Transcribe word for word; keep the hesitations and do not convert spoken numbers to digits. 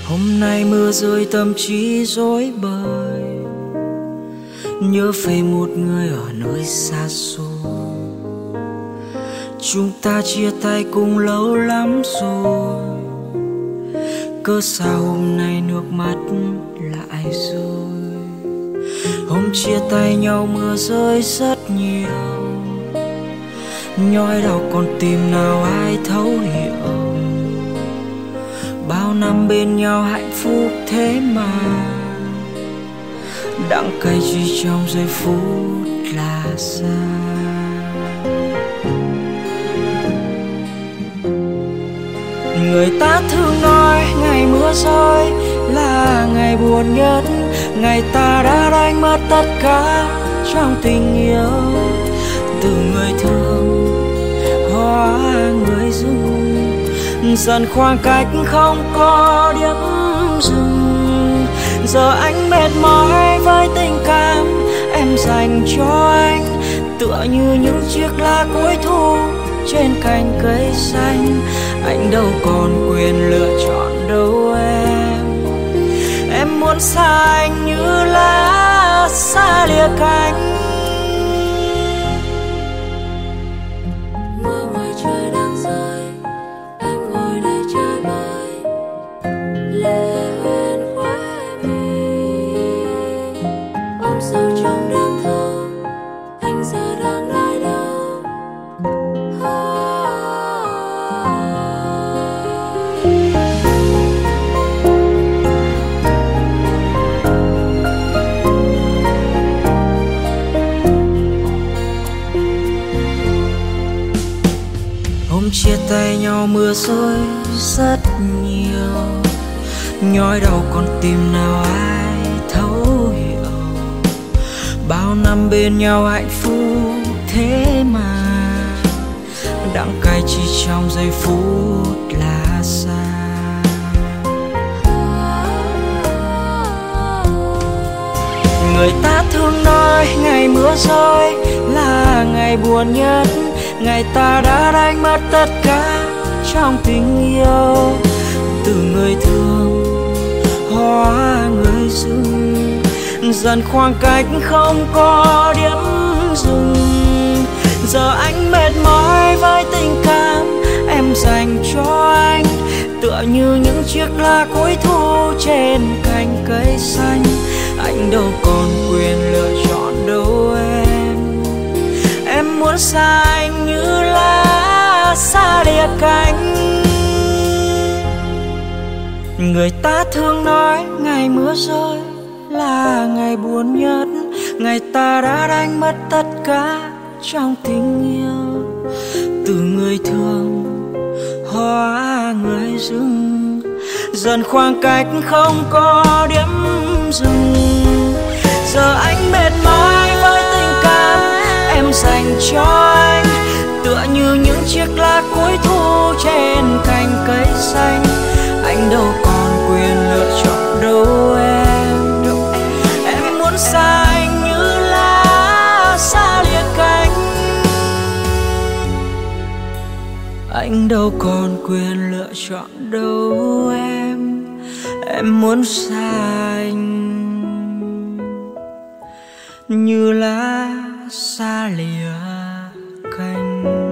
Hôm nay mưa rơi tâm trí rối bời, nhớ về một người ở nơi xa xôi. Chúng ta chia tay cũng lâu lắm rồi, cớ sao hôm nay nước mắt lại rơi. Hôm chia tay nhau mưa rơi rất nhiều, nhói đau con tim nào ai thấu hiểu. Bao năm bên nhau hạnh phúc thế mà đắng cay chỉ trong giây phút là xa. Người ta thường nói ngày mưa rơi là ngày buồn nhất, ngày ta đã đánh mất tất cả trong tình yêu. Từ người thương hóa người dưng, dần khoảng cách không có điểm dừng. Giờ anh mệt mỏi với tình cảm em dành cho anh, tựa như những chiếc lá cuối thu trên cành cây xanh. Anh đâu còn quyền lựa chọn đâu em. Em muốn xa anh như lá xa lìa cánh. Mưa ngoài trời đang rơi, em ngồi đây chơi bời, lệ hoen khóe mi, ôm sâu trong đêm thơ. Anh giờ đang nơi đâu? Hôm chia tay nhau mưa rơi rất nhiều, nhói đau con tim nào ai thấu hiểu. Bao năm bên nhau hạnh phúc thế mà đắng cay chỉ trong giây phút là xa. Người ta thường nói ngày mưa rơi là ngày buồn nhất, ngày ta đã đánh mất tất cả trong tình yêu. Từ người thương hóa người dưng, dần khoảng cách không có điểm dừng. Giờ anh mệt mỏi với tình cảm em dành cho anh, tựa như những chiếc lá cuối thu trên cành cây xanh. Anh đâu còn quyền lựa chọn đâu em. Em muốn xa anh như lá xa lìa cánh. Người ta thường nói ngày mưa rơi là ngày buồn nhất, ngày ta đã đánh mất tất cả trong tình yêu. Từ người thương hóa người dưng, dần khoảng cách không có điểm dừng. Giờ anh mệt mỏi với tình cảm em dành cho anh, tựa như những chiếc lá cuối thu trên cành cây xanh. Anh đâu còn quyền lựa chọn đâu em. Em muốn xa anh như lá xa lìa cánh. Anh đâu còn quyền lựa chọn đâu em. Em muốn xa anh như lá xa lìa cánh.